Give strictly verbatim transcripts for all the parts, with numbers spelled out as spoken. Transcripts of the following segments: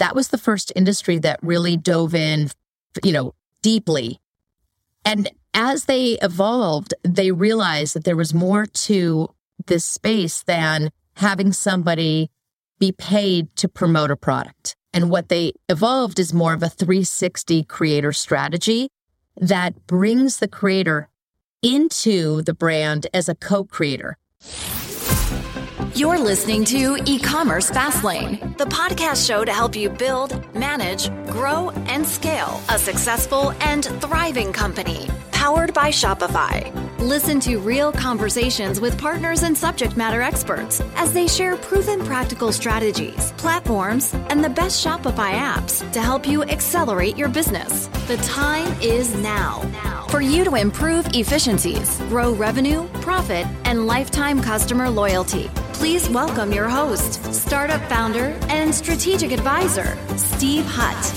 that was the first industry that really dove in, you know, deeply. And as they evolved, they realized that there was more to this space than having somebody be paid to promote a product. And what they evolved is more of a three sixty creator strategy that brings the creator into the brand as a co-creator. You're listening to E-Commerce Fastlane, the podcast show to help you build, manage, grow, and scale a successful and thriving company, powered by Shopify. Listen to real conversations with partners and subject matter experts as they share proven practical strategies, platforms, and the best Shopify apps to help you accelerate your business. The time is now for you to improve efficiencies, grow revenue, profit, and lifetime customer loyalty. Please welcome your host, startup founder and strategic advisor, Steve Hutt.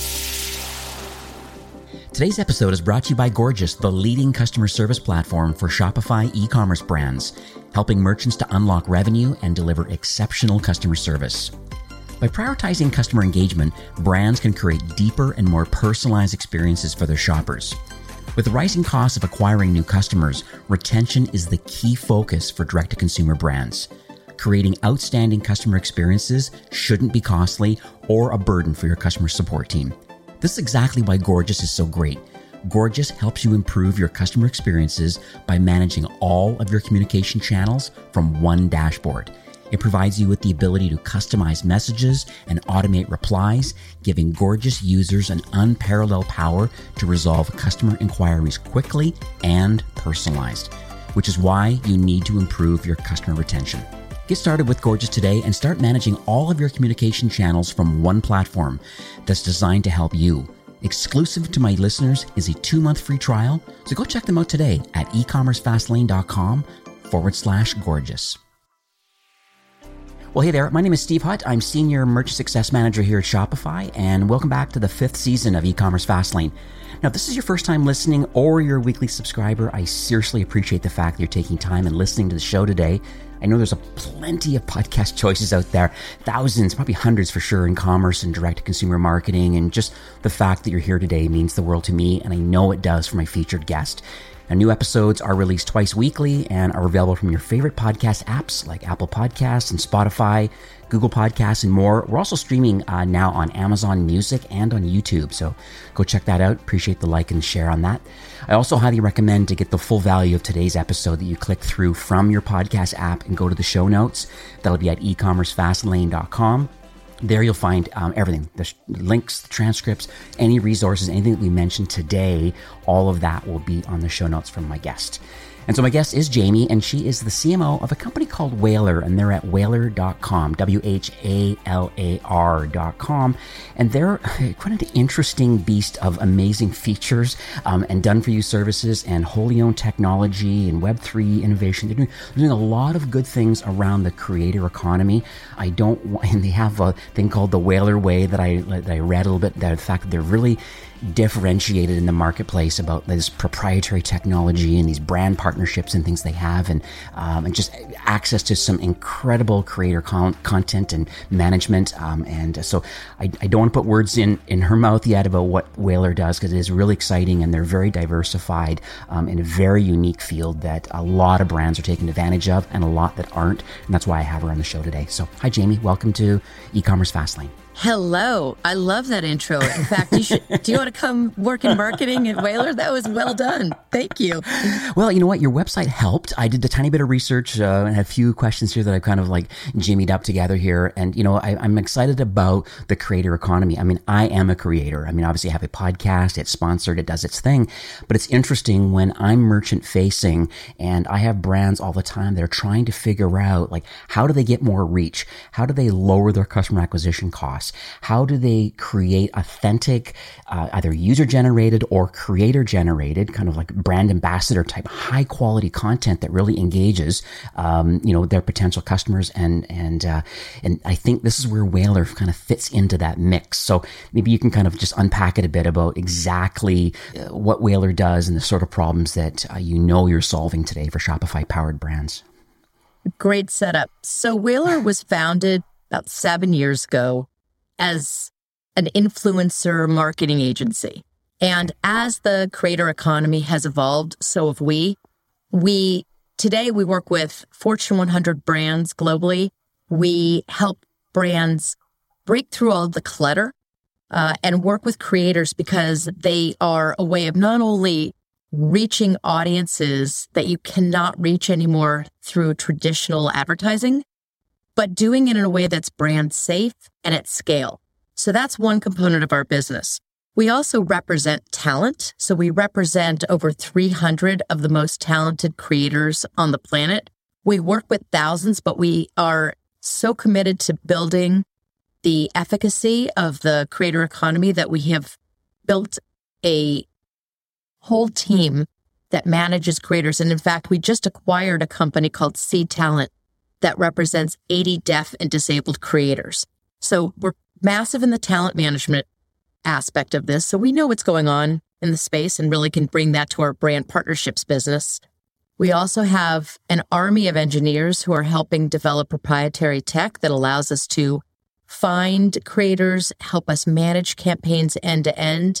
Today's episode is brought to you by Gorgias, the leading customer service platform for Shopify e-commerce brands, helping merchants to unlock revenue and deliver exceptional customer service. By prioritizing customer engagement, brands can create deeper and more personalized experiences for their shoppers. With the rising costs of acquiring new customers, retention is the key focus for direct-to-consumer brands. Creating outstanding customer experiences shouldn't be costly or a burden for your customer support team. This is exactly why Gorgias is so great. Gorgias helps you improve your customer experiences by managing all of your communication channels from one dashboard. It provides you with the ability to customize messages and automate replies, giving Gorgias users an unparalleled power to resolve customer inquiries quickly and personalized, which is why you need to improve your customer retention. Get started with Gorgias today and start managing all of your communication channels from one platform that's designed to help you. Exclusive to my listeners is a two-month free trial, so go check them out today at ecommercefastlane.com forward slash Gorgias. Well, hey there. My name is Steve Hutt. I'm Senior Merchant Success Manager here at Shopify, and welcome back to the fifth season of E-Commerce Fastlane. Now, if this is your first time listening or you're a weekly subscriber, I seriously appreciate the fact that you're taking time and listening to the show today. I know there's a plenty of podcast choices out there, thousands, probably hundreds for sure, in commerce and direct-to-consumer marketing, and just the fact that you're here today means the world to me, and I know it does for my featured guest. Now, new episodes are released twice weekly and are available from your favorite podcast apps like Apple Podcasts and Spotify, Google Podcasts, and more. We're also streaming uh, now on Amazon Music and on YouTube, so go check that out. Appreciate the like and share on that. I also highly recommend to get the full value of today's episode that you click through from your podcast app and go to the show notes. That'll be at ecommercefastlane dot com. There you'll find um, everything, the sh- links, the transcripts, any resources, anything that we mentioned today, all of that will be on the show notes from my guest. And so my guest is Jamie, and she is the C M O of a company called Whalar, and they're at whalar dot com, W H A L A R dot com. And they're quite an interesting beast of amazing features um, and done-for-you services and wholly owned technology and Web three innovation. They're doing, they're doing a lot of good things around the creator economy. I don't want, and they have a thing called the Whalar Way that I, that I read a little bit, that the fact that they're really differentiated in the marketplace about this proprietary technology and these brand partnerships and things they have, and um, and just access to some incredible creator con- content and management. Um, and so I, I don't want to put words in, in her mouth yet about what Whalar does, because it is really exciting, and they're very diversified um, in a very unique field that a lot of brands are taking advantage of and a lot that aren't. And that's why I have her on the show today. So hi, Jamie. Welcome to E-Commerce Fastlane. Hello. I love that intro. In fact, you should, do you want to come work in marketing at Whalar? That was well done. Thank you. Well, you know what? Your website helped. I did a tiny bit of research uh, and had a few questions here that I kind of like jimmied up together here. And, you know, I, I'm excited about the creator economy. I mean, I am a creator. I mean, obviously I have a podcast. It's sponsored. It does its thing. But it's interesting when I'm merchant facing and I have brands all the time that are trying to figure out, like, how do they get more reach? How do they lower their customer acquisition costs? How do they create authentic, uh, either user-generated or creator-generated, kind of like brand ambassador type, high-quality content that really engages, um, you know, their potential customers? And and uh, and I think this is where Whalar kind of fits into that mix. So maybe you can kind of just unpack it a bit about exactly uh, what Whalar does and the sort of problems that uh, you know you're solving today for Shopify-powered brands. Great setup. So Whalar was founded about seven years ago as an influencer marketing agency. And as the creator economy has evolved, so have we. We today we work with Fortune one hundred brands globally. We help brands break through all the clutter uh, and work with creators because they are a way of not only reaching audiences that you cannot reach anymore through traditional advertising, but doing it in a way that's brand safe and at scale. So that's one component of our business. We also represent talent. So we represent over three hundred of the most talented creators on the planet. We work with thousands, but we are so committed to building the efficacy of the creator economy that we have built a whole team that manages creators. And in fact, we just acquired a company called Seed Talent that represents eighty deaf and disabled creators. So we're massive in the talent management aspect of this. So we know what's going on in the space and really can bring that to our brand partnerships business. We also have an army of engineers who are helping develop proprietary tech that allows us to find creators, help us manage campaigns end to end,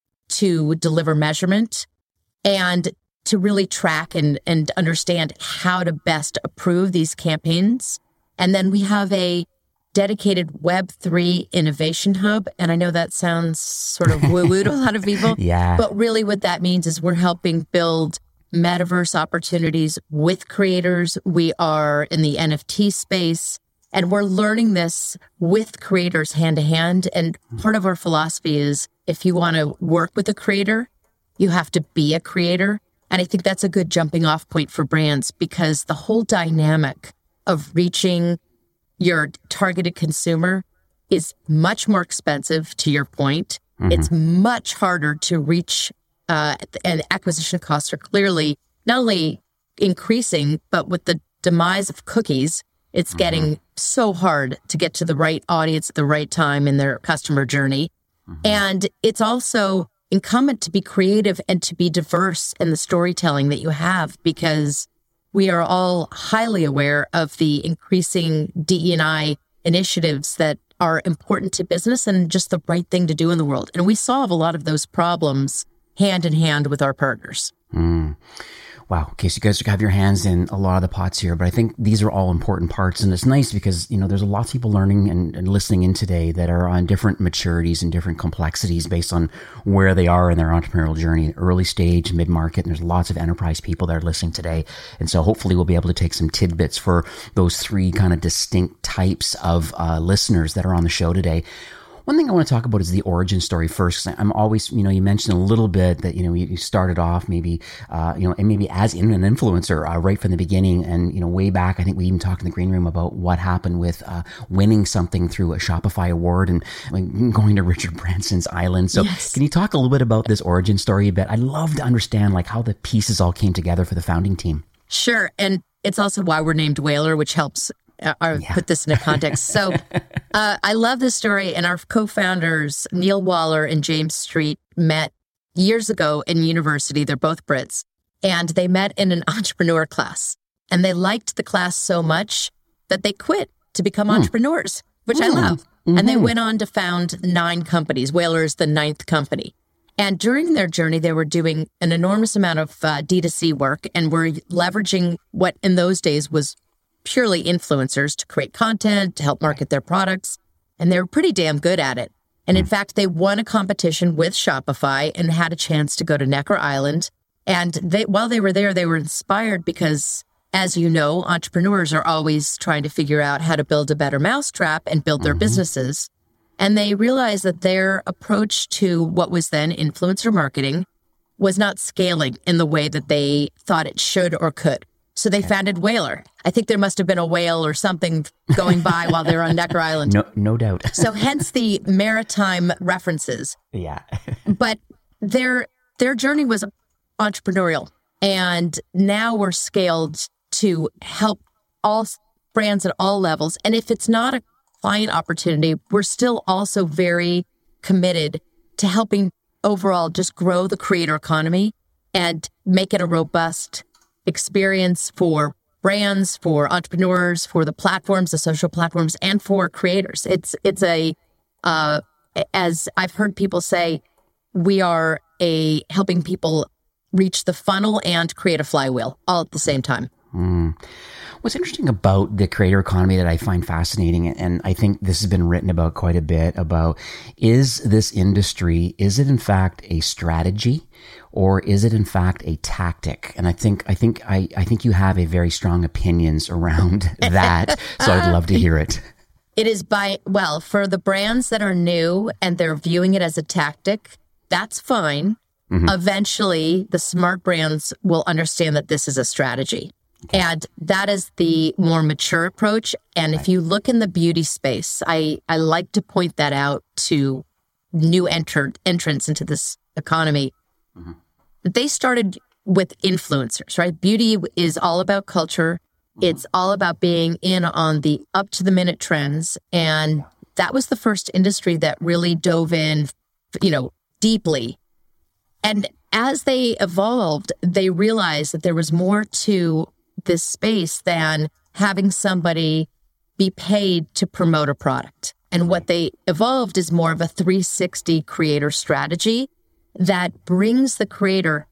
to deliver measurement, and to really track and, and understand how to best approve these campaigns. And then we have a dedicated Web three innovation hub. And I know that sounds sort of woo-woo to a lot of people. Yeah. But really what that means is we're helping build metaverse opportunities with creators. We are in the N F T space, and we're learning this with creators hand to hand. And part of our philosophy is if you want to work with a creator, you have to be a creator. And I think that's a good jumping off point for brands because the whole dynamic of reaching your targeted consumer is much more expensive, to your point. Mm-hmm. It's much harder to reach, uh, and acquisition costs are clearly not only increasing, but with the demise of cookies, it's mm-hmm. getting so hard to get to the right audience at the right time in their customer journey. Mm-hmm. And it's also incumbent to be creative and to be diverse in the storytelling that you have, because we are all highly aware of the increasing D E and I initiatives that are important to business and just the right thing to do in the world. And we solve a lot of those problems hand in hand with our partners. Mm. Wow. Okay. So you guys have your hands in a lot of the pots here, but I think these are all important parts. And it's nice because, you know, there's a lot of people learning and, and listening in today that are on different maturities and different complexities based on where they are in their entrepreneurial journey, early stage, mid-market. And there's lots of enterprise people that are listening today. And so hopefully we'll be able to take some tidbits for those three kind of distinct types of uh, listeners that are on the show today. One thing I want to talk about is the origin story first. I'm always, you know, you mentioned a little bit that, you know, you started off maybe, uh, you know, and maybe as an influencer uh, right from the beginning. And, you know, way back, I think we even talked in the green room about what happened with uh, winning something through a Shopify award and like, going to Richard Branson's island. So yes. Can you talk a little bit about this origin story a bit? I'd love to understand like how the pieces all came together for the founding team. Sure. And it's also why we're named Whalar, which helps I'll yeah. put this into context. So uh, I love this story. And our co-founders, Neil Waller and James Street, met years ago in university. They're both Brits. And they met in an entrepreneur class. And they liked the class so much that they quit to become mm. entrepreneurs, which mm. I love. Mm-hmm. And they went on to found nine companies. Whalar is the ninth company. And during their journey, they were doing an enormous amount of uh, D two C work and were leveraging what in those days was purely influencers to create content, to help market their products. And they were pretty damn good at it. And in fact, they won a competition with Shopify and had a chance to go to Necker Island. And they, while they were there, they were inspired because, as you know, entrepreneurs are always trying to figure out how to build a better mousetrap and build their mm-hmm. businesses. And they realized that their approach to what was then influencer marketing was not scaling in the way that they thought it should or could. So they founded Whalar. I think there must have been a whale or something going by while they were on Necker Island. No, no doubt. So hence the maritime references. Yeah. But their their journey was entrepreneurial. And now we're scaled to help all brands at all levels. And if it's not a client opportunity, we're still also very committed to helping overall just grow the creator economy and make it a robust experience for brands, for entrepreneurs, for the platforms, the social platforms, and for creators. It's it's a Uh, as I've heard people say, we are a helping people reach the funnel and create a flywheel all at the same time. Mm. What's interesting about the creator economy that I find fascinating, and I think this has been written about quite a bit about, is this industry, is it in fact a strategy or is it in fact a tactic? And I think, I think, I, I think you have a very strong opinions around that. So I'd love to hear it. It is by, well, for the brands that are new and they're viewing it as a tactic, that's fine. Mm-hmm. Eventually, the smart brands will understand that this is a strategy. Okay. And that is the more mature approach. And right. if you look in the beauty space, I, I like to point that out to new enter, entrants into this economy. Mm-hmm. They started with influencers, right? Beauty is all about culture. Mm-hmm. It's all about being in on the up-to-the-minute trends. And that was the first industry that really dove in, you know, deeply. And as they evolved, they realized that there was more to this space than having somebody be paid to promote a product. And what they evolved is more of a three sixty creator strategy that brings the creator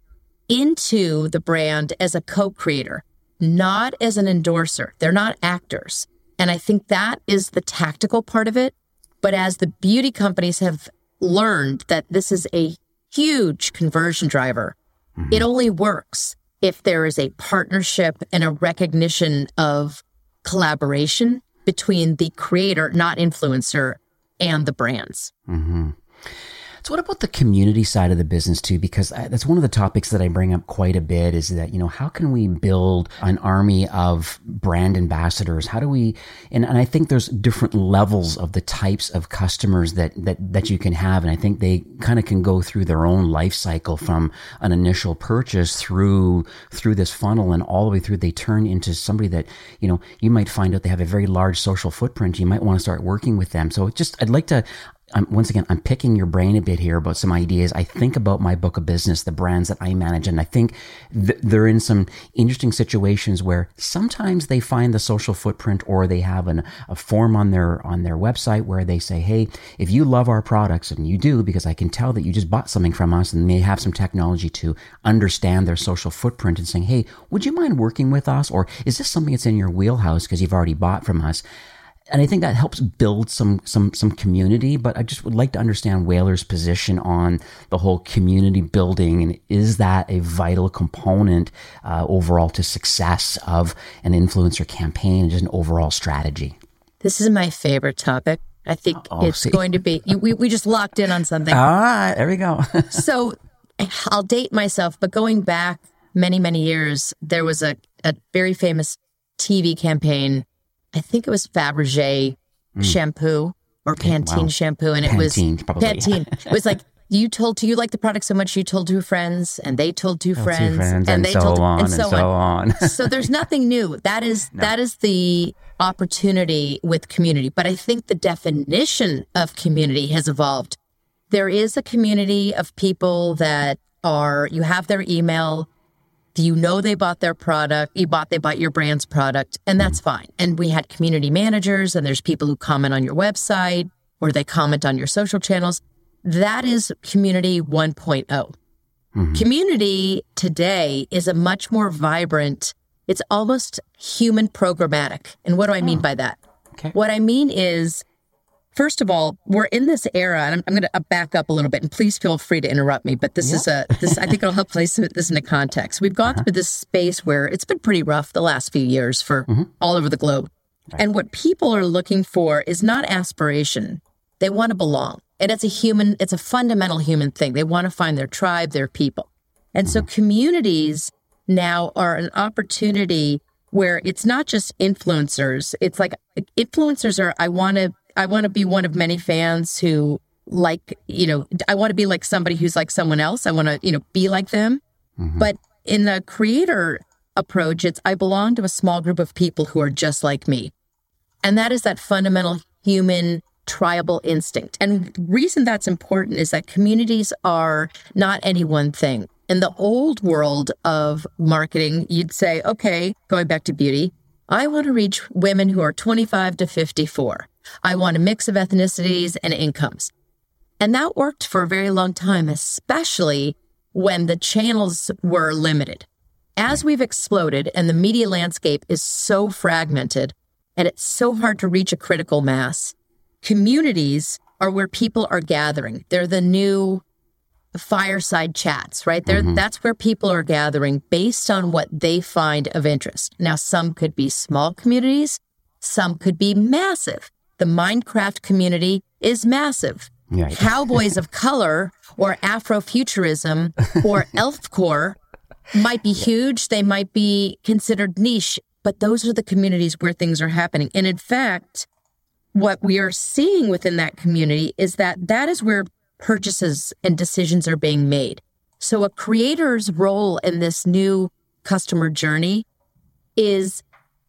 into the brand as a co-creator, not as an endorser. They're not actors. And I think that is the tactical part of it. But as the beauty companies have learned that this is a huge conversion driver. Mm-hmm. It only works if there is a partnership and a recognition of collaboration between the creator, not influencer, and the brands. Mm-hmm. So what about the community side of the business too? Because that's one of the topics that I bring up quite a bit is that, you know, how can we build an army of brand ambassadors? How do we, and, and I think there's different levels of the types of customers that, that, that you can have. And I think they kind of can go through their own life cycle from an initial purchase through, through this funnel and all the way through. They turn into somebody that, you know, you might find out they have a very large social footprint. You might want to start working with them. So just, I'd like to, I'm, once again, I'm picking your brain a bit here about some ideas. I think about my book of business, the brands that I manage, and I think th- they're in some interesting situations where sometimes they find the social footprint, or they have an, a form on their on their website where they say, hey, if you love our products, and you do, because I can tell that you just bought something from us, and they have some technology to understand their social footprint and saying, hey, would you mind working with us? Or is this something that's in your wheelhouse because you've already bought from us? And I think that helps build some some some community, but I just would like to understand Whaler's position on the whole community building, and is that a vital component uh, overall to success of an influencer campaign and just an overall strategy? This is my favorite topic. I think Uh-oh, it's see? going to be, you, we, we just locked in on something. All right, there we go. So I'll date myself, but going back many, many years, there was a, a very famous T V campaign. I think it was Fabergé mm. shampoo or okay, Pantene wow. shampoo. And it Pantene, was probably. Pantene. It was like, you told to, you like the product so much, you told two friends, and they told two oh, friends, two friends, and, and they so told, on, and so, and so on. on. So there's nothing new. That is, no. that is the opportunity with community. But I think the definition of community has evolved. There is a community of people that are, you have their email, you know they bought their product, you bought, they bought your brand's product, and that's mm. fine. And we had community managers, and there's people who comment on your website, or they comment on your social channels. That is community one point oh. Mm-hmm. Community today is a much more vibrant, it's almost human programmatic. And what do I mean oh. by that? Okay. What I mean is, first of all, we're in this era, and I'm, I'm going to back up a little bit, and please feel free to interrupt me, but this yeah. is a, this, I think it'll help place this into context. We've gone uh-huh. through this space where it's been pretty rough the last few years for mm-hmm. all over the globe. Right. And what people are looking for is not aspiration. They want to belong. And it's a human, it's a fundamental human thing. They want to find their tribe, their people. And mm-hmm. so communities now are an opportunity where it's not just influencers. It's like influencers are, I want to, I want to be one of many fans who like, you know, I want to be like somebody who's like someone else. I want to, you know, be like them. Mm-hmm. But in the creator approach, it's I belong to a small group of people who are just like me. And that is that fundamental human tribal instinct. And the reason that's important is that communities are not any one thing. In the old world of marketing, you'd say, okay, going back to beauty, I want to reach women who are twenty-five to fifty-four. I want a mix of ethnicities and incomes. And that worked for a very long time, especially when the channels were limited. As we've exploded and the media landscape is so fragmented and it's so hard to reach a critical mass, communities are where people are gathering. They're the new fireside chats, right? They're, mm-hmm. That's where people are gathering based on what they find of interest. Now, some could be small communities. Some could be massive. The Minecraft community is massive. Right. Cowboys of color or Afrofuturism or elfcore might be huge. They might be considered niche, but those are the communities where things are happening. And in fact, what we are seeing within that community is that that is where purchases and decisions are being made. So a creator's role in this new customer journey is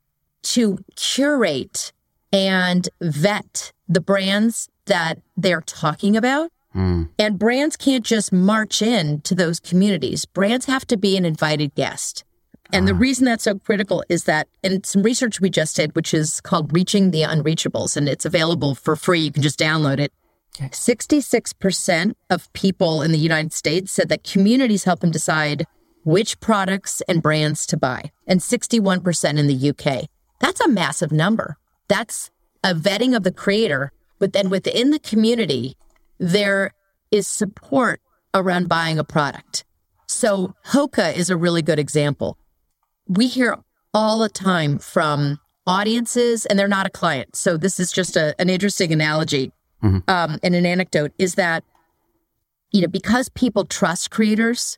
to curate and vet the brands that they're talking about. Mm. And brands can't just march in to those communities. Brands have to be an invited guest. And uh-huh. the reason that's so critical is that, in some research we just did, which is called Reaching the Unreachables, and it's available for free. You can just download it. Okay. sixty-six percent of people in the United States said that communities help them decide which products and brands to buy, and sixty-one percent in the U K. That's a massive number. That's a vetting of the creator, but then within the community, there is support around buying a product. So Hoka is a really good example. We hear all the time from audiences, and they're not a client. So this is just a, an interesting analogy mm-hmm. um, and an anecdote, is that, you know, because people trust creators,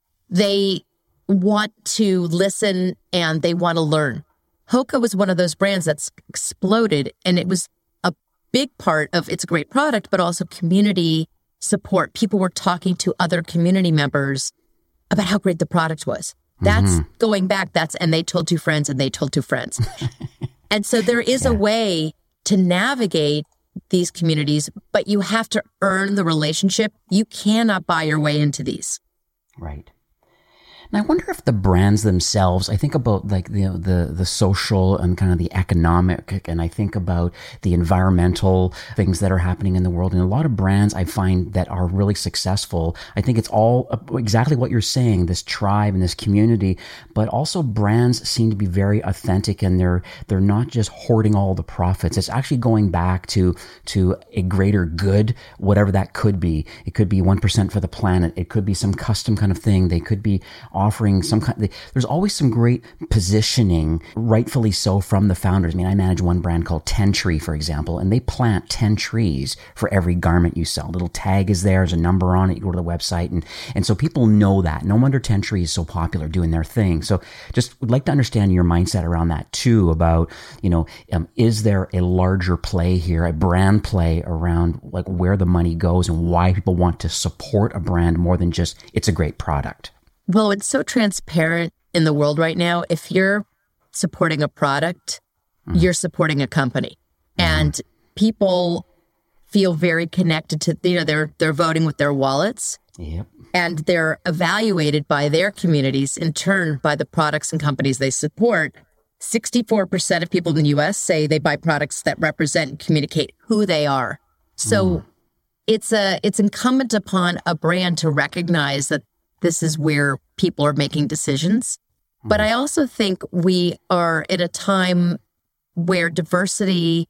they want to listen and they want to learn. Hoka was one of those brands that's exploded, and it was a big part of it's a great product, but also community support. People were talking to other community members about how great the product was. That's mm-hmm. going back, that's, and they told two friends and they told two friends. And so there is yeah. a way to navigate these communities, but you have to earn the relationship. You cannot buy your way into these. Right. And I wonder if the brands themselves, I think about like the, the, the social and kind of the economic, and I think about the environmental things that are happening in the world. And a lot of brands I find that are really successful, I think it's all exactly what you're saying, this tribe and this community, but also brands seem to be very authentic, and they're, they're not just hoarding all the profits. It's actually going back to, to a greater good, whatever that could be. It could be one percent for the planet. It could be some custom kind of thing. They could be offering some kind, there's always some great positioning, rightfully so, from the founders. I mean, I manage one brand called ten Tree, for example, and they plant ten trees for every garment you sell. A little tag is there, there's a number on it, you go to the website, and, and so people know that. No wonder ten Tree is so popular doing their thing. So just would like to understand your mindset around that too, about, you know, um, is there a larger play here, a brand play around like where the money goes and why people want to support a brand more than just it's a great product? Well, it's so transparent in the world right now. If you're supporting a product, mm-hmm. you're supporting a company. Mm-hmm. And people feel very connected to, you know, they're they're voting with their wallets. Yep. And they're evaluated by their communities, in turn by the products and companies they support. sixty-four percent of people in the U S say they buy products that represent and communicate who they are. So mm. it's a it's incumbent upon a brand to recognize that this is where people are making decisions. Mm. But I also think we are at a time where diversity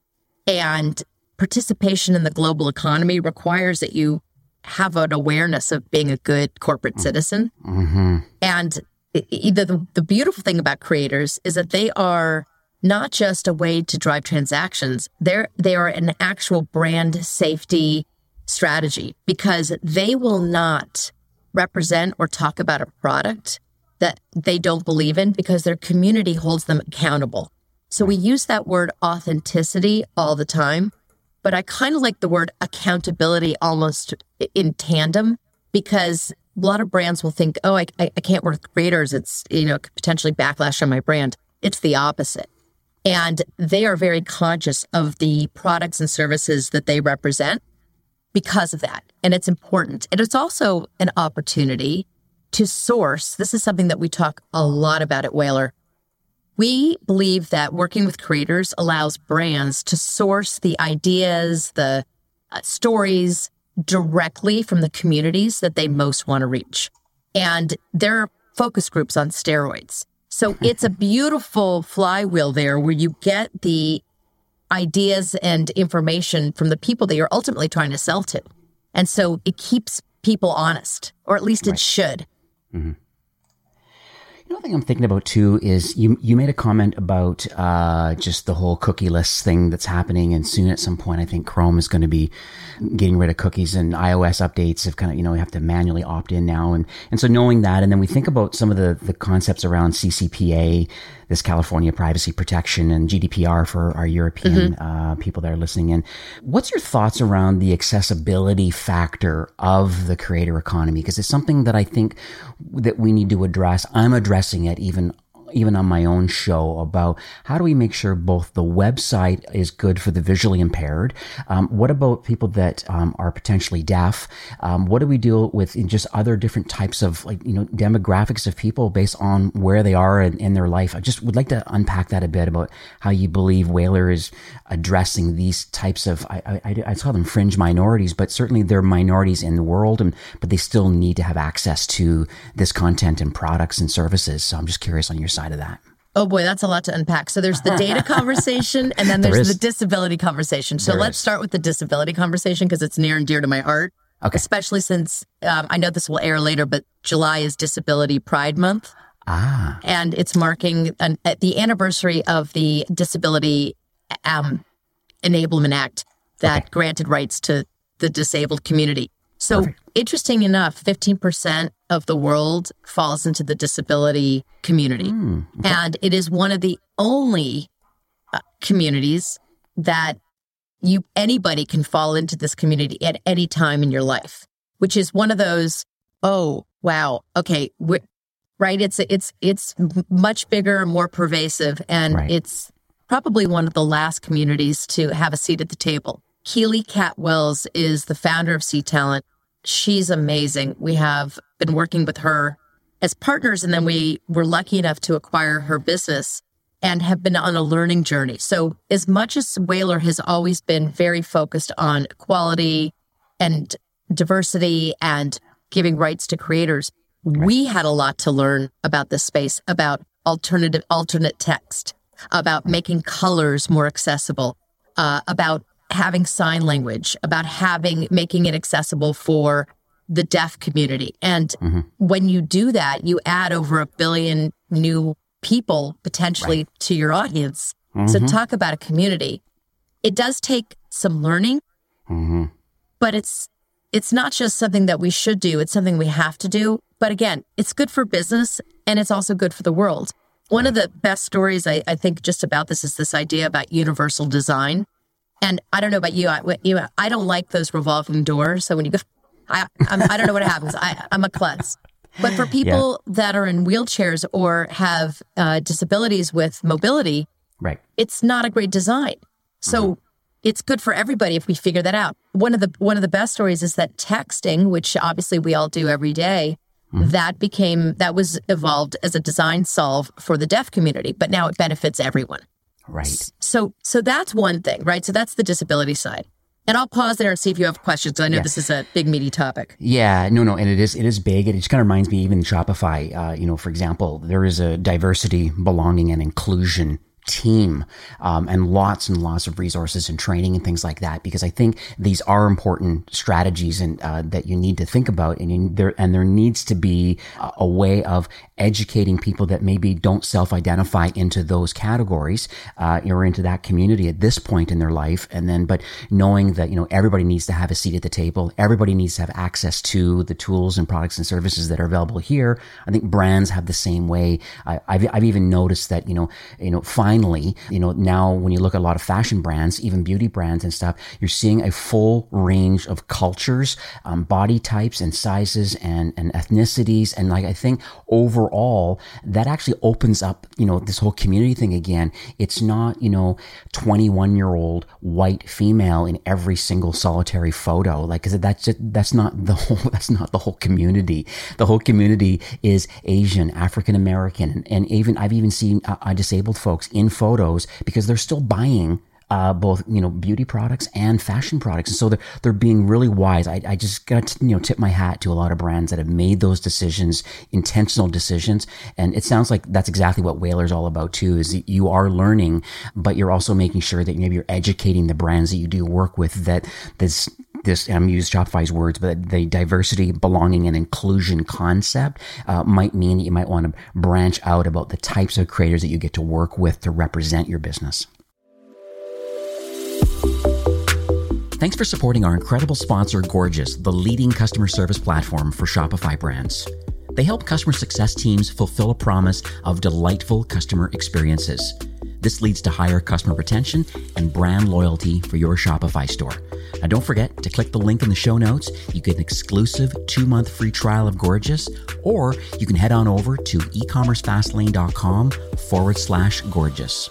and participation in the global economy requires that you have an awareness of being a good corporate citizen. Mm-hmm. And either the, the beautiful thing about creators is that they are not just a way to drive transactions. They're, they are an actual brand safety strategy, because they will not represent or talk about a product that they don't believe in, because their community holds them accountable. So we use that word authenticity all the time, but I kind of like the word accountability almost in tandem, because a lot of brands will think, oh, I, I can't work with creators. It's, you know, potentially backlash on my brand. It's the opposite. And they are very conscious of the products and services that they represent because of that. And it's important. And it's also an opportunity to source. This is something that we talk a lot about at Whalar. We believe that working with creators allows brands to source the ideas, the uh, stories directly from the communities that they most want to reach. And there are focus groups on steroids. So it's a beautiful flywheel there where you get the ideas and information from the people that you're ultimately trying to sell to. And so it keeps people honest, or at least right. it should. Mm-hmm. You know, the thing I'm thinking about too is you you made a comment about uh, just the whole cookieless thing that's happening, and soon at some point I think Chrome is going to be getting rid of cookies, and iOS updates have kind of, you know, we have to manually opt in now, and and so knowing that, and then we think about some of the the concepts around C C P A, this California privacy protection, and G D P R for our European mm-hmm. uh, people that are listening in. What's your thoughts around the accessibility factor of the creator economy? Because it's something that I think that we need to address. I'm addressing it even even on my own show about how do we make sure both the website is good for the visually impaired? Um, what about people that um, are potentially deaf? Um, what do we deal with in just other different types of, like, you know, demographics of people based on where they are in, in their life? I just would like to unpack that a bit about how you believe Whalar is addressing these types of, I, I, I call them fringe minorities, but certainly they're minorities in the world, and but they still need to have access to this content and products and services. So I'm just curious on your side of that. Oh boy, that's a lot to unpack. So there's the data conversation, and then there's there the disability conversation. So there let's is. start with the disability conversation because it's near and dear to my heart, okay. especially since um, I know this will air later, but July is Disability Pride Month. Ah. And it's marking an, uh, the anniversary of the Disability um, Enablement Act that okay. granted rights to the disabled community. So Perfect. Interesting enough, fifteen percent of the world falls into the disability community. Mm, okay. And it is one of the only uh, communities that you anybody can fall into this community at any time in your life, which is one of those, oh, wow, okay, we're, right? It's it's it's much bigger, more pervasive, and right. it's probably one of the last communities to have a seat at the table. Keely Cat-Wells is the founder of C-Talent. She's amazing. We have been working with her as partners, and then we were lucky enough to acquire her business and have been on a learning journey. So as much as Whalar has always been very focused on equality and diversity and giving rights to creators, right. we had a lot to learn about this space, about alternative, alternate text, about making colors more accessible, uh, about having sign language, about having, making it accessible for the deaf community. And mm-hmm. when you do that, you add over a billion new people potentially right. to your audience. Mm-hmm. So talk about a community. It does take some learning, mm-hmm. but it's, it's not just something that we should do. It's something we have to do. But again, it's good for business and it's also good for the world. One of the best stories I, I think just about this is this idea about universal design. And I don't know about you, I, you, I don't like those revolving doors. So when you go, I, I'm, I don't know what happens. I, I'm a klutz. But for people yeah. that are in wheelchairs or have uh, disabilities with mobility, right. it's not a great design. So mm-hmm. it's good for everybody if we figure that out. One of the one of the best stories is that texting, which obviously we all do every day, mm-hmm. that became that was evolved as a design solve for the deaf community, but now it benefits everyone. Right. So so that's one thing, right? So that's the disability side. And I'll pause there and see if you have questions. I know yeah. this is a big, meaty topic. Yeah, no, no, and it is it is big. It just kind of reminds me, even Shopify, uh, you know, for example, there is a diversity, belonging, and inclusion team, um, and lots and lots of resources and training and things like that, because I think these are important strategies and uh, that you need to think about, and you, there and there needs to be a, a way of educating people that maybe don't self-identify into those categories uh, or into that community at this point in their life, and then but knowing that, you know, everybody needs to have a seat at the table, everybody needs to have access to the tools and products and services that are available here. I think brands have the same way. I, I've I've even noticed that, you know, you know, find finally, you know, now when you look at a lot of fashion brands, even beauty brands and stuff, you're seeing a full range of cultures, um, body types and sizes and, and ethnicities. And like, I think overall, that actually opens up, you know, this whole community thing again. It's not, you know, twenty-one year old white female in every single solitary photo. Like, cause that's just, that's not the whole, that's not the whole community. The whole community is Asian, African American, and, and even, I've even seen uh, disabled folks in photos because they're still buying Uh, both, you know, beauty products and fashion products. And so they're, they're being really wise. I, I just got to, you know, tip my hat to a lot of brands that have made those decisions, intentional decisions. And it sounds like that's exactly what Whalar's all about too, is that you are learning, but you're also making sure that maybe you're educating the brands that you do work with that this, this, I'm using Shopify's words, but the diversity, belonging, and inclusion concept uh, might mean that you might want to branch out about the types of creators that you get to work with to represent your business. Thanks for supporting our incredible sponsor, Gorgias, the leading customer service platform for Shopify brands. They help customer success teams fulfill a promise of delightful customer experiences. This leads to higher customer retention and brand loyalty for your Shopify store. Now, don't forget to click the link in the show notes. You get an exclusive two-month free trial of Gorgias, or you can head on over to ecommercefastlane.com forward slash Gorgias.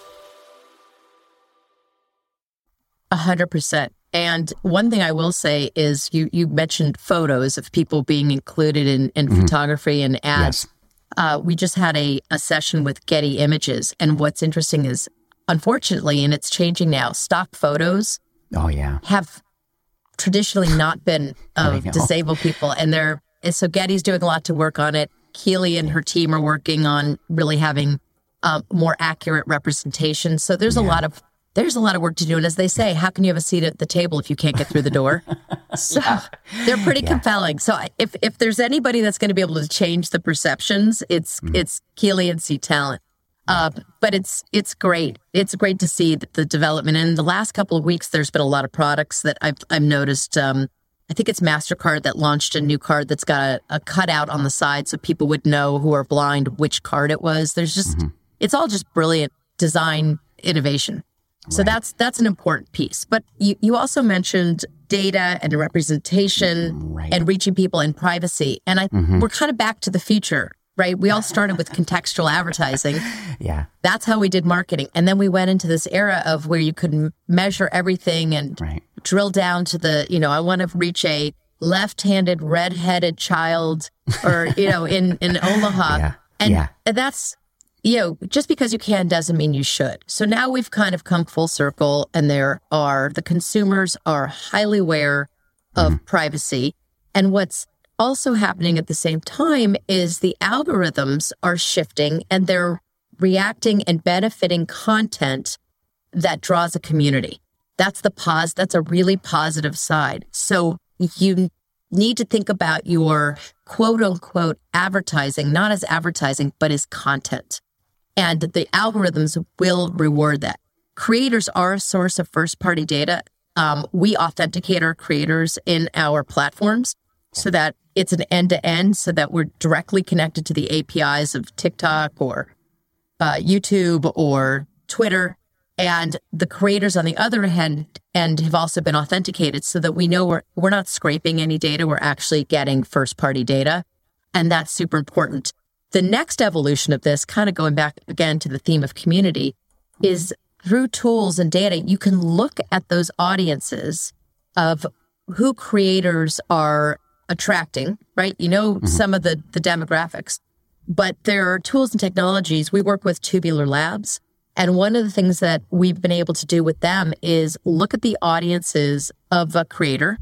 A hundred percent. And one thing I will say is you you mentioned photos of people being included in, in mm-hmm. photography and ads. Yes. Uh, we just had a, a session with Getty Images. And what's interesting is, unfortunately, and it's changing now, stock photos oh, yeah. have traditionally not been of disabled people. And they're so Getty's doing a lot to work on it. Keely and her team are working on really having um, more accurate representation. So there's yeah. a lot of There's a lot of work to do. And as they say, how can you have a seat at the table if you can't get through the door? So yeah. they're pretty yeah. compelling. So if if there's anybody that's going to be able to change the perceptions, it's mm-hmm. it's Keely and C Talent. Uh, but it's it's great. It's great to see the, the development. And in the last couple of weeks, there's been a lot of products that I've, I've noticed. Um, I think it's MasterCard that launched a new card that's got a, a cutout on the side so people would know who are blind which card it was. There's just, mm-hmm. it's all just brilliant design innovation. So right. that's that's an important piece. But you, you also mentioned data and representation right. and reaching people in privacy. And I mm-hmm. we're kind of back to the future, right? We all started with contextual advertising. Yeah. That's how we did marketing. And then we went into this era of where you could m- measure everything and right. drill down to the, you know, I want to reach a left-handed, red-headed child or, you know, in, in Omaha. Yeah. And yeah. that's... You know, just because you can doesn't mean you should. So now we've kind of come full circle, and there are, the consumers are highly aware of mm-hmm. privacy. And what's also happening at the same time is the algorithms are shifting and they're reacting and benefiting content that draws a community. That's the pos, that's a really positive side. So you need to think about your quote unquote advertising, not as advertising, but as content. And the algorithms will reward that. Creators are a source of first-party data. Um, we authenticate our creators in our platforms so that it's an end-to-end, so that we're directly connected to the A P Is of TikTok or uh, YouTube or Twitter. And the creators on the other hand and have also been authenticated so that we know we're we're not scraping any data. We're actually getting first-party data. And that's super important. The next evolution of this, kind of going back again to the theme of community, is through tools and data, you can look at those audiences of who creators are attracting, right? You know, mm-hmm. some of the, the demographics, but there are tools and technologies. We work with Tubular Labs. And one of the things that we've been able to do with them is look at the audiences of a creator,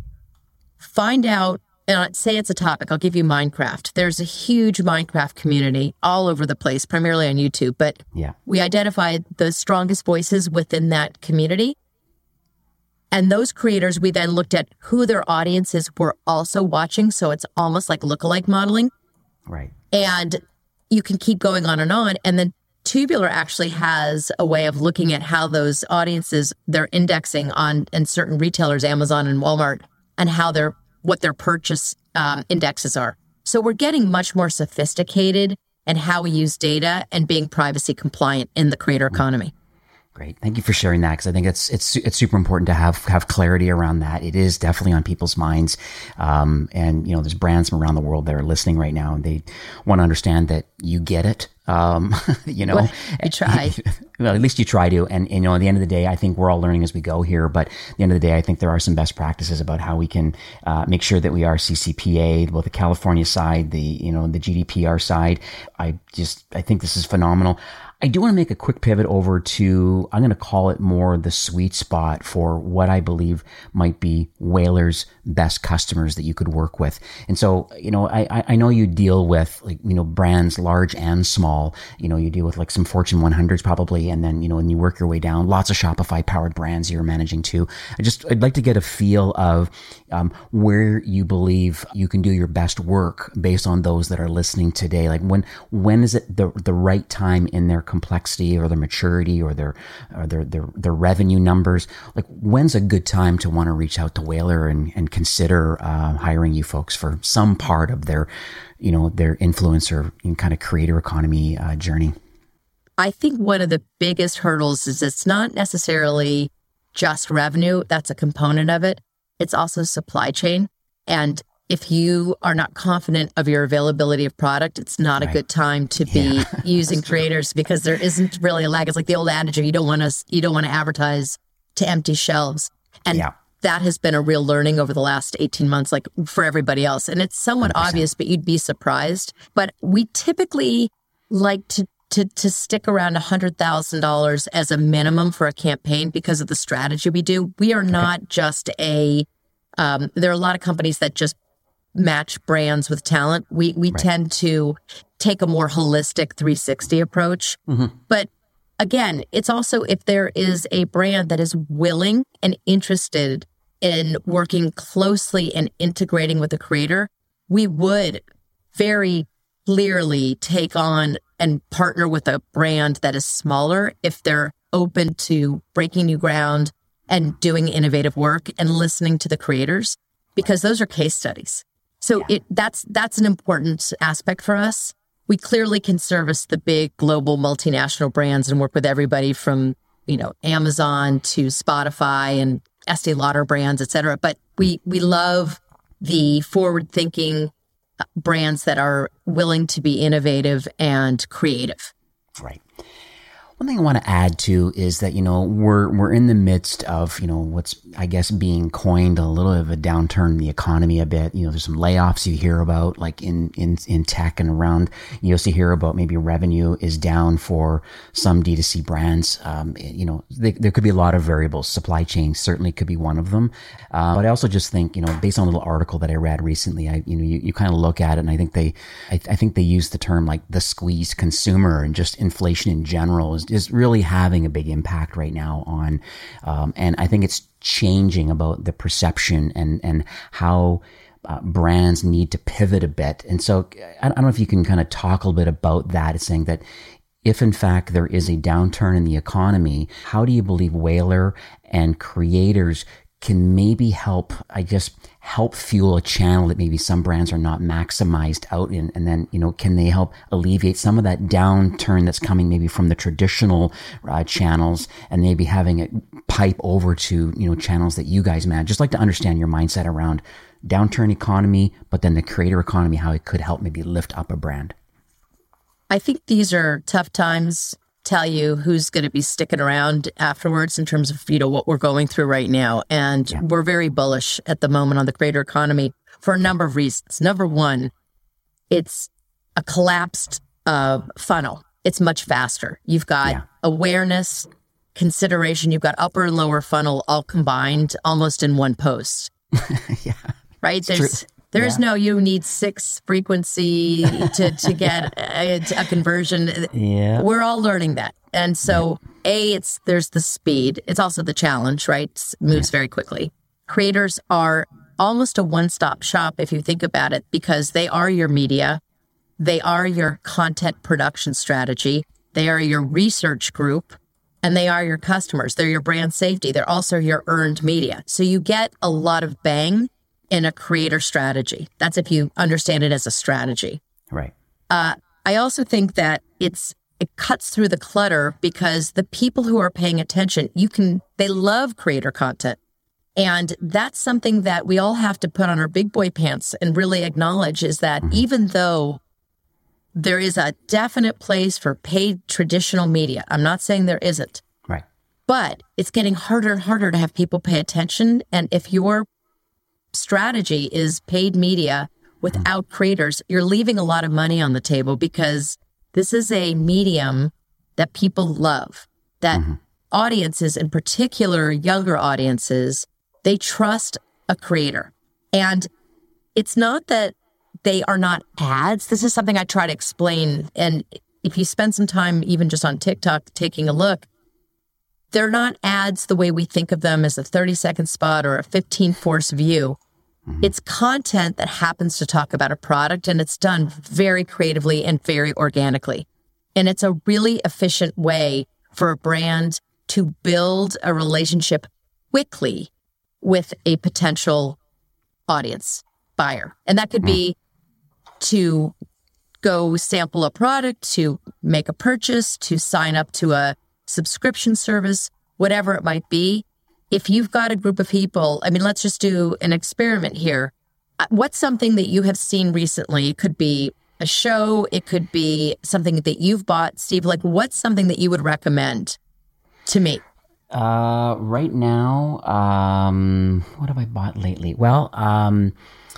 find out, and say it's a topic. I'll give you Minecraft. There's a huge Minecraft community all over the place, primarily on YouTube. But yeah. we identified the strongest voices within that community. And those creators, we then looked at who their audiences were also watching. So it's almost like lookalike modeling. Right. And you can keep going on and on. And then Tubular actually has a way of looking at how those audiences, they're indexing on in certain retailers, Amazon and Walmart, and how they're what their purchase um, indexes are. So we're getting much more sophisticated in how we use data and being privacy compliant in the creator economy. Great. Thank you for sharing that, because I think it's it's it's super important to have have clarity around that. It is definitely on people's minds, um, and you know, there's brands from around the world that are listening right now, and they want to understand that you get it. Um, you know, well, you try. Well, at least you try to. And, and, you know, at the end of the day, I think we're all learning as we go here. But at the end of the day, I think there are some best practices about how we can uh, make sure that we are C C P A, both the California side, the, you know, the G D P R side. I just, I think this is phenomenal. I do want to make a quick pivot over to, I'm going to call it more the sweet spot for what I believe might be Whaler's best customers that you could work with. And so, you know, I, I know you deal with, like, you know, brands large and small. You know, you deal with like some Fortune one hundreds probably. And then, you know, when you work your way down, lots of Shopify powered brands you're managing too. I just, I'd like to get a feel of um, where you believe you can do your best work based on those that are listening today. Like when, when is it the, the right time in their complexity or their maturity or their or their, their their revenue numbers? Like, when's a good time to want to reach out to Whaler and, and consider uh, hiring you folks for some part of their, you know, their influencer and kind of creator economy uh, journey? I think one of the biggest hurdles is it's not necessarily just revenue. That's a component of it. It's also supply chain. And if you are not confident of your availability of product, it's not right. a good time to be yeah. using creators, because there isn't really a lag. It's like the old adage, you don't want to you don't want to advertise to empty shelves. And yeah. that has been a real learning over the last eighteen months, like for everybody else. And it's somewhat one hundred percent obvious, but you'd be surprised. But we typically like to to to stick around one hundred thousand dollars as a minimum for a campaign because of the strategy we do. We are not just a, um, there are a lot of companies that just match brands with talent. We we right. tend to take a more holistic three sixty approach. Mm-hmm. But again, it's also if there is a brand that is willing and interested in working closely and integrating with a creator, we would very clearly take on and partner with a brand that is smaller if they're open to breaking new ground and doing innovative work and listening to the creators, because those are case studies. So yeah. it, that's that's an important aspect for us. We clearly can service the big global multinational brands and work with everybody from, you know, Amazon to Spotify and Estee Lauder brands, et cetera. But we we love the forward-thinking brands that are willing to be innovative and creative. Right. One thing I want to add to is that, you know, we're we're in the midst of, you know, what's, I guess, being coined a little bit of a downturn in the economy a bit. You know, there's some layoffs you hear about, like in, in, in tech and around. You also hear about maybe revenue is down for some D two C brands. Um, you know, they, there could be a lot of variables. Supply chain certainly could be one of them. Uh, but I also just think, you know, based on a little article that I read recently, I, you know, you, you kind of look at it and I think they, I, I think they use the term like the squeezed consumer, and just inflation in general is is really having a big impact right now on, um, and I think it's changing about the perception and, and how uh, brands need to pivot a bit. And so I, I don't know if you can kind of talk a little bit about that. It's saying that if in fact there is a downturn in the economy, how do you believe Whaler and creators can maybe help, I guess, help fuel a channel that maybe some brands are not maximized out in? And then, you know, can they help alleviate some of that downturn that's coming maybe from the traditional uh, channels, and maybe having it pipe over to, you know, channels that you guys manage? Just like to understand your mindset around downturn economy, but then the creator economy, how it could help maybe lift up a brand. I think these are tough times. Tell you who's going to be sticking around afterwards in terms of, you know, what we're going through right now. And yeah. we're very bullish at the moment on the creator economy for a number of reasons. Number one, it's a collapsed uh, funnel. It's much faster. You've got yeah. awareness, consideration. You've got upper and lower funnel all combined almost in one post. yeah. Right? It's There's true. There's yeah. no, you need six frequency to, to get a, a conversion. Yeah. We're all learning that. And so yeah. A, it's, there's the speed. It's also the challenge, right? It moves yeah. very quickly. Creators are almost a one-stop shop if you think about it, because they are your media. They are your content production strategy. They are your research group, and they are your customers. They're your brand safety. They're also your earned media. So you get a lot of bang in a creator strategy. That's if you understand it as a strategy. Right. Uh, I also think that it's it cuts through the clutter because the people who are paying attention, you can, they love creator content. And that's something that we all have to put on our big boy pants and really acknowledge is that mm-hmm. even though there is a definite place for paid traditional media, I'm not saying there isn't, right? But it's getting harder and harder to have people pay attention. And if your strategy is paid media without mm-hmm. creators, you're leaving a lot of money on the table because this is a medium that people love, that mm-hmm. audiences, in particular younger audiences, they trust a creator. And it's not that they are not ads. This is something I try to explain. And if you spend some time even just on TikTok taking a look, they're not ads the way we think of them as a thirty second spot or a fifteen force view. Mm-hmm. It's content that happens to talk about a product, and it's done very creatively and very organically. And it's a really efficient way for a brand to build a relationship quickly with a potential audience buyer. And that could be to go sample a product, to make a purchase, to sign up to a subscription service, whatever it might be. If you've got a group of people, I mean, let's just do an experiment here. What's something that you have seen recently? It could be a show. It could be something that you've bought. Steve, like what's something that you would recommend to me? Uh, right now, um, what have I bought lately? Well, um,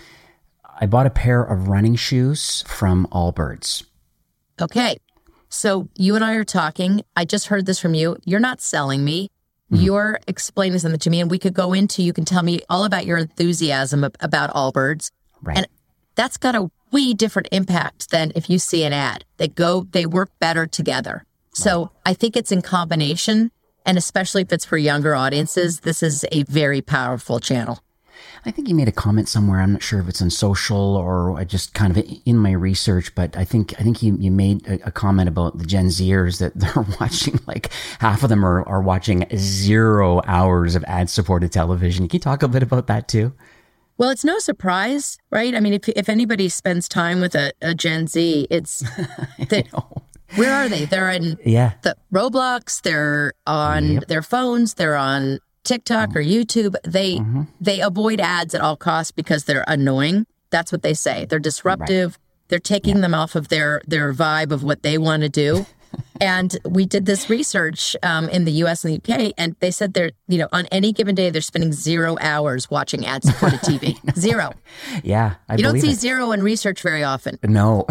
I bought a pair of running shoes from Allbirds. Okay. So you and I are talking. I just heard this from you. You're not selling me. Mm-hmm. You're explaining something to me, and we could go into, you can tell me all about your enthusiasm about Allbirds. Right. And that's got a way different impact than if you see an ad. They go, they work better together. Right. So I think it's in combination. And especially if it's for younger audiences, this is a very powerful channel. I think you made a comment somewhere. I'm not sure if it's on social or just kind of in my research, but I think I think you, you made a, a comment about the Gen Zers that they're watching, like half of them are, are watching zero hours of ad-supported television. Can you talk a bit about that too? Well, it's no surprise, right? I mean, if if anybody spends time with a, a Gen Z, it's that. Where are they? They're in yeah. the Roblox. They're on yep. their phones. They're on TikTok mm-hmm. or YouTube. They mm-hmm. they avoid ads at all costs because they're annoying. That's what they say. They're disruptive. Right. They're taking yeah. them off of their their vibe of what they want to do. And we did this research um, in the U S and the U K, and they said they're, you know, on any given day, they're spending zero hours watching ad-supported T V. Zero. Yeah, I You don't see it. zero in research very often. No.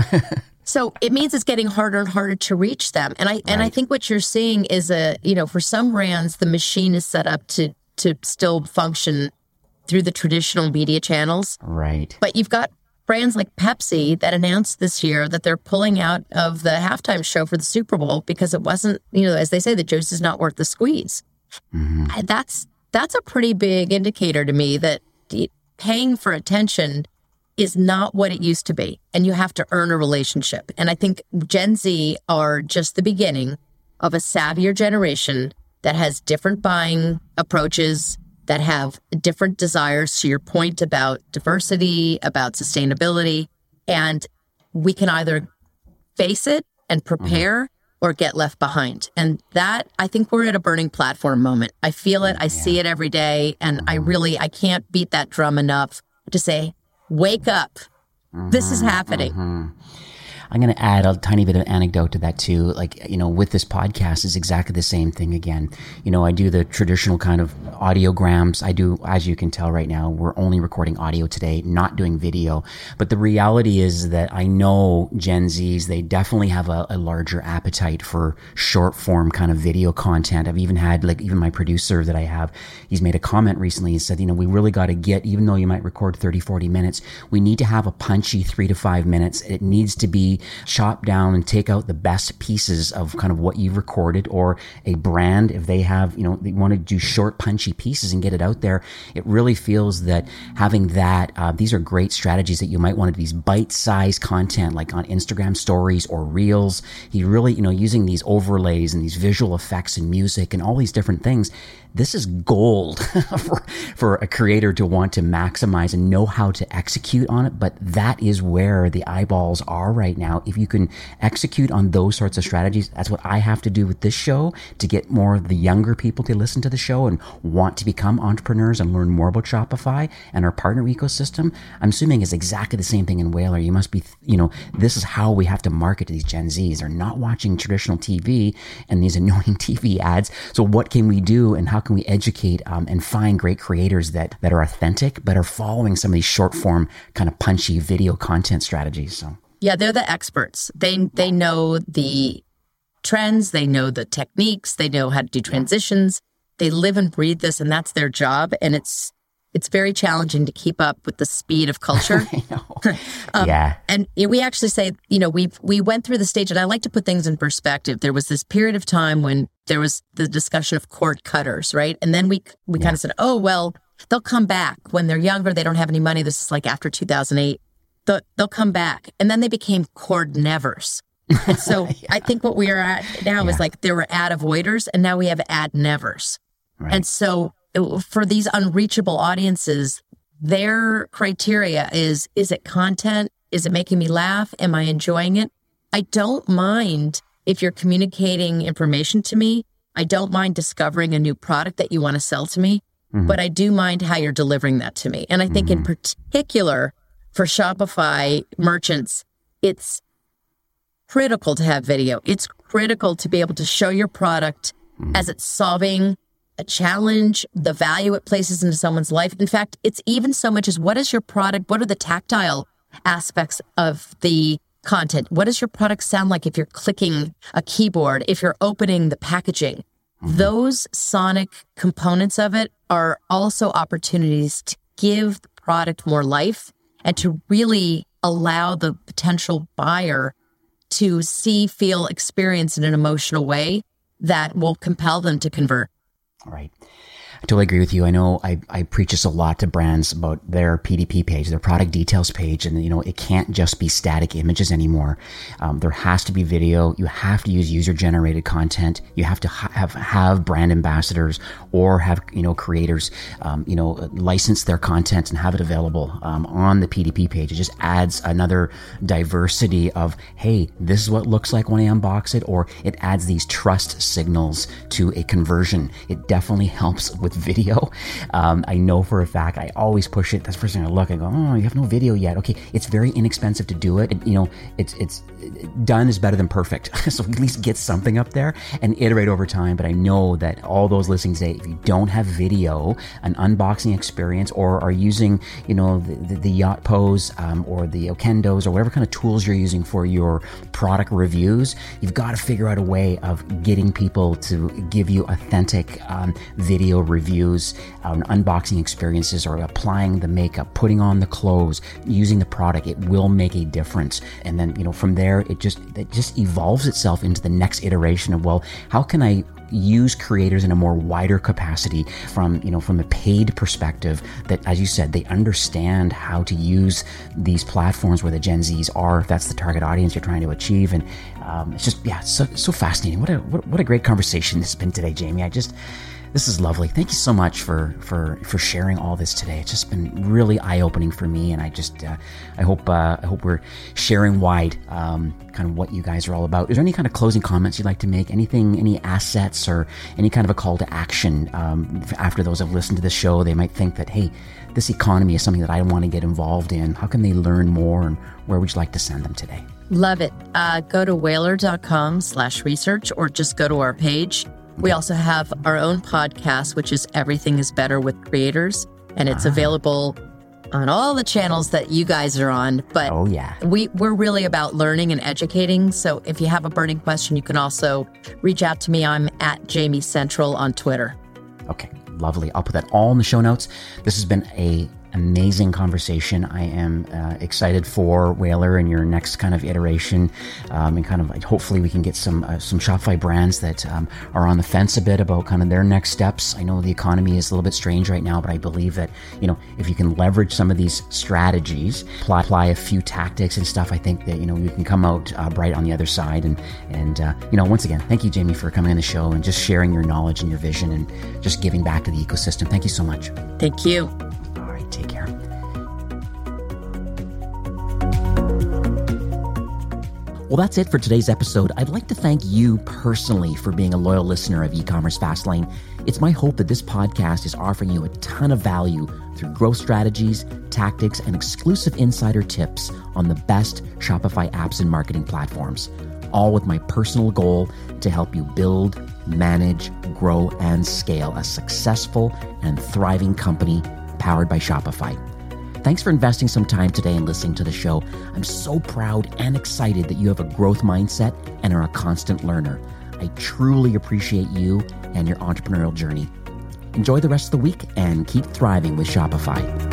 So it means it's getting harder and harder to reach them. And I right. and I think what you're seeing is a, you know, for some brands, the machine is set up to to still function through the traditional media channels. Right. But you've got brands like Pepsi that announced this year that they're pulling out of the halftime show for the Super Bowl because it wasn't, you know, as they say, the juice is not worth the squeeze. Mm-hmm. And that's that's a pretty big indicator to me that paying for attention is not what it used to be. And you have to earn a relationship. And I think Gen Z are just the beginning of a savvier generation that has different buying approaches, that have different desires, to your point about diversity, about sustainability. And we can either face it and prepare mm-hmm. or get left behind. And that, I think we're at a burning platform moment. I feel it. I yeah. see it every day. And mm-hmm. I really, I can't beat that drum enough to say, wake up. Mm-hmm, this is happening. Mm-hmm. I'm going to add a tiny bit of anecdote to that too. Like, you know, with this podcast is exactly the same thing again. You know, I do the traditional kind of audiograms. I do, as you can tell right now, we're only recording audio today, not doing video. But the reality is that I know Gen Zs, they definitely have a, a larger appetite for short form kind of video content. I've even had, like, even my producer that I have, he's made a comment recently and said, you know, we really got to get, even though you might record thirty, forty minutes, we need to have a punchy three to five minutes. It needs to be chop down and take out the best pieces of kind of what you've recorded, or a brand, if they have, you know, they want to do short punchy pieces and get it out there. It really feels that having that, uh, these are great strategies that you might want to, these bite-sized content like on Instagram stories or reels. He really, you know, using these overlays and these visual effects and music and all these different things. This is gold for, for a creator to want to maximize and know how to execute on it. But that is where the eyeballs are right now. now, if you can execute on those sorts of strategies, that's what I have to do with this show to get more of the younger people to listen to the show and want to become entrepreneurs and learn more about Shopify and our partner ecosystem. I'm assuming it's exactly the same thing in Whalar. You must be, you know, this is how we have to market to these Gen Zs. They're not watching traditional T V and these annoying T V ads. So what can we do and how can we educate um, and find great creators that, that are authentic, but are following some of these short form kind of punchy video content strategies? So yeah, they're the experts. They they know the trends, they know the techniques, they know how to do transitions. They live and breathe this, and that's their job. And it's it's very challenging to keep up with the speed of culture. I know. um, yeah. And we actually say, you know, we we went through the stage, and I like to put things in perspective. There was this period of time when there was the discussion of cord cutters, right? And then we we yeah. kind of said, oh, well, they'll come back when they're younger. They don't have any money. This is like after two thousand eight. They'll, they'll come back. And then they became cord nevers. And so yeah. I think what we are at now yeah. is like there were ad avoiders, and now we have ad nevers. Right. And so for these unreachable audiences, their criteria is, is it content? Is it making me laugh? Am I enjoying it? I don't mind if you're communicating information to me. I don't mind discovering a new product that you want to sell to me, mm-hmm. but I do mind how you're delivering that to me. And I think mm-hmm. in particular for Shopify merchants, it's critical to have video. It's critical to be able to show your product mm-hmm. as it's solving a challenge, the value it places into someone's life. In fact, it's even so much as what is your product? What are the tactile aspects of the content? What does your product sound like if you're clicking a keyboard, if you're opening the packaging? Mm-hmm. Those sonic components of it are also opportunities to give the product more life and to really allow the potential buyer to see, feel, experience in an emotional way that will compel them to convert. All right. I totally agree with you. I know I, I preach this a lot to brands about their P D P page, their product details page. And, you know, it can't just be static images anymore. Um, there has to be video. You have to use user generated content. You have to ha- have, have brand ambassadors or have, you know, creators, um, you know, license their content and have it available, um, on the P D P page. It just adds another diversity of, hey, this is what it looks like when I unbox it, or it adds these trust signals to a conversion. It definitely helps with video. Um, I know for a fact, I always push it. That's the first thing I look, I go, oh, you have no video yet. Okay. It's very inexpensive to do it. it you know, it's, it's done is better than perfect. So at least get something up there and iterate over time. But I know that all those listening today, if you don't have video, an unboxing experience, or are using, you know, the, the, the Yacht Pose, um, or the Okendos, or whatever kind of tools you're using for your product reviews, you've got to figure out a way of getting people to give you authentic, um, video reviews. Reviews, um, unboxing experiences, or applying the makeup, putting on the clothes, using the product. It will make a difference. And then, you know, from there, it just it just evolves itself into the next iteration of, well, how can I use creators in a more wider capacity from, you know, from a paid perspective that, as you said, they understand how to use these platforms where the Gen Zs are, if that's the target audience you're trying to achieve. And um, it's just, yeah, it's so, so fascinating. What a, what, what a great conversation this has been today, Jamie. I just, This is lovely. Thank you so much for, for, for sharing all this today. It's just been really eye-opening for me, and I just uh, I hope uh, I hope we're sharing wide um, kind of what you guys are all about. Is there any kind of closing comments you'd like to make? Anything, any assets, or any kind of a call to action um, after those have listened to the show? They might think that, hey, this economy is something that I want to get involved in. How can they learn more, and where would you like to send them today? Love it. Uh, go to whalar.com slash research, or just go to our page. We also have our own podcast, which is Everything is Better with Creators, and it's ah. available on all the channels that you guys are on. But oh, yeah. we, we're really about learning and educating. So if you have a burning question, you can also reach out to me. I'm at Jamie Central on Twitter. Okay, lovely. I'll put that all in the show notes. This has been a amazing conversation. I am uh, excited for Whalar and your next kind of iteration, um, and kind of like, hopefully we can get some uh, some Shopify brands that um, are on the fence a bit about kind of their next steps. I know the economy is a little bit strange right now, but I believe that, you know, if you can leverage some of these strategies, apply, apply a few tactics and stuff, I think that, you know, you can come out uh, bright on the other side. And and uh, you know, once again, thank you, Jamie, for coming on the show and just sharing your knowledge and your vision and just giving back to the ecosystem. Thank you so much. Thank you. Take care. Well, that's it for today's episode. I'd like to thank you personally for being a loyal listener of E-commerce Fastlane. It's my hope that this podcast is offering you a ton of value through growth strategies, tactics, and exclusive insider tips on the best Shopify apps and marketing platforms, all with my personal goal to help you build, manage, grow, and scale a successful and thriving company powered by Shopify. Thanks for investing some time today and listening to the show. I'm so proud and excited that you have a growth mindset and are a constant learner. I truly appreciate you and your entrepreneurial journey. Enjoy the rest of the week and keep thriving with Shopify.